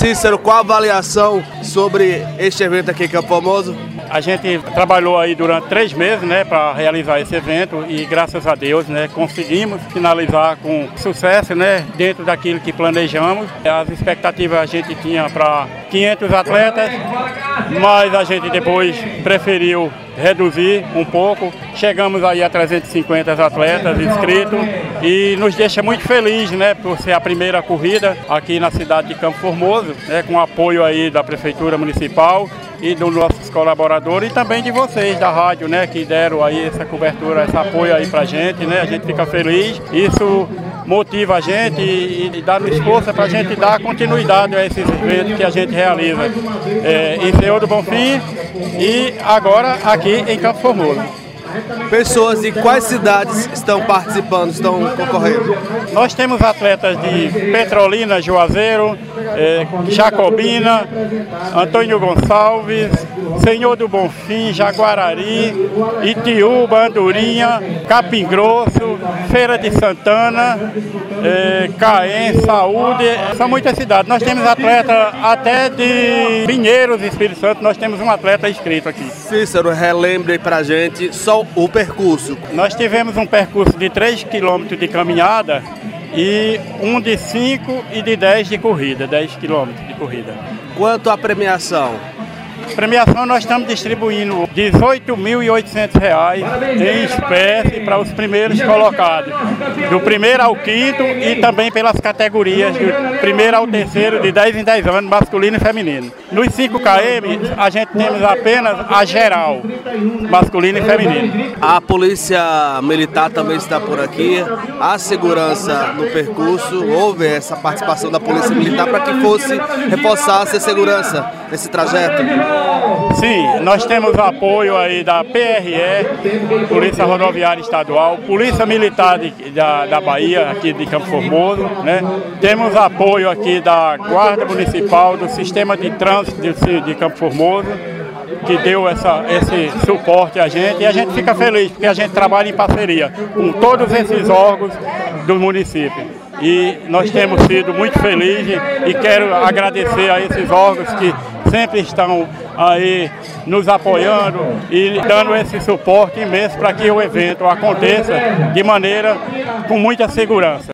Cícero, qual a avaliação sobre este evento aqui em Campo Formoso? A gente trabalhou aí durante 3 meses, né, para realizar esse evento e graças a Deus, né, conseguimos finalizar com sucesso, né, dentro daquilo que planejamos. As expectativas a gente tinha para 500 atletas, mas a gente depois preferiu reduzir um pouco. Chegamos aí a 350 atletas inscritos e nos deixa muito feliz, né, por ser a primeira corrida aqui na cidade de Campo Formoso, né, com apoio aí da Prefeitura Municipal e dos nossos colaboradores e também de vocês da rádio, né, que deram aí essa cobertura, esse apoio aí pra gente, né, a gente fica feliz. Isso motiva a gente e dá-nos força para a gente dar continuidade a esses eventos que a gente realiza em Senhor do Bonfim e agora aqui em Campo Formoso. Pessoas de quais cidades estão participando, estão concorrendo? Nós temos atletas de Petrolina, Juazeiro, Jacobina, Antônio Gonçalves, Senhor do Bonfim, Jaguarari, Itiúba, Andorinha, Capim Grosso, Feira de Santana, Caém, Saúde, são muitas cidades. Nós temos atleta até de Pinheiros, Espírito Santo, nós temos um atleta inscrito aqui. Cícero, relembre pra gente só o percurso. Nós tivemos um percurso de 3 km de caminhada e um de 5 e de 10 de corrida, 10 km de corrida. Quanto à premiação? Premiação nós estamos distribuindo R$ 18.800 em espécie para os primeiros colocados, do 1º ao 5º e também pelas categorias do 1º ao 3º de 10 em 10 anos, masculino e feminino. Nos 5 km a gente temos apenas a geral, masculino e feminino. A Polícia Militar também está por aqui, a segurança no percurso, houve essa participação da Polícia Militar para que fosse reforçar-se a segurança nesse trajeto? Sim, nós temos apoio aí da PRE, Polícia Rodoviária Estadual, Polícia Militar da Bahia, aqui de Campo Formoso, né? Temos apoio aqui da Guarda Municipal, do Sistema de Trânsito de Campo Formoso, que deu esse suporte a gente, e a gente fica feliz, porque a gente trabalha em parceria com todos esses órgãos do município. E nós temos sido muito felizes e quero agradecer a esses órgãos que sempre estão aí nos apoiando e dando esse suporte imenso para que o evento aconteça de maneira com muita segurança.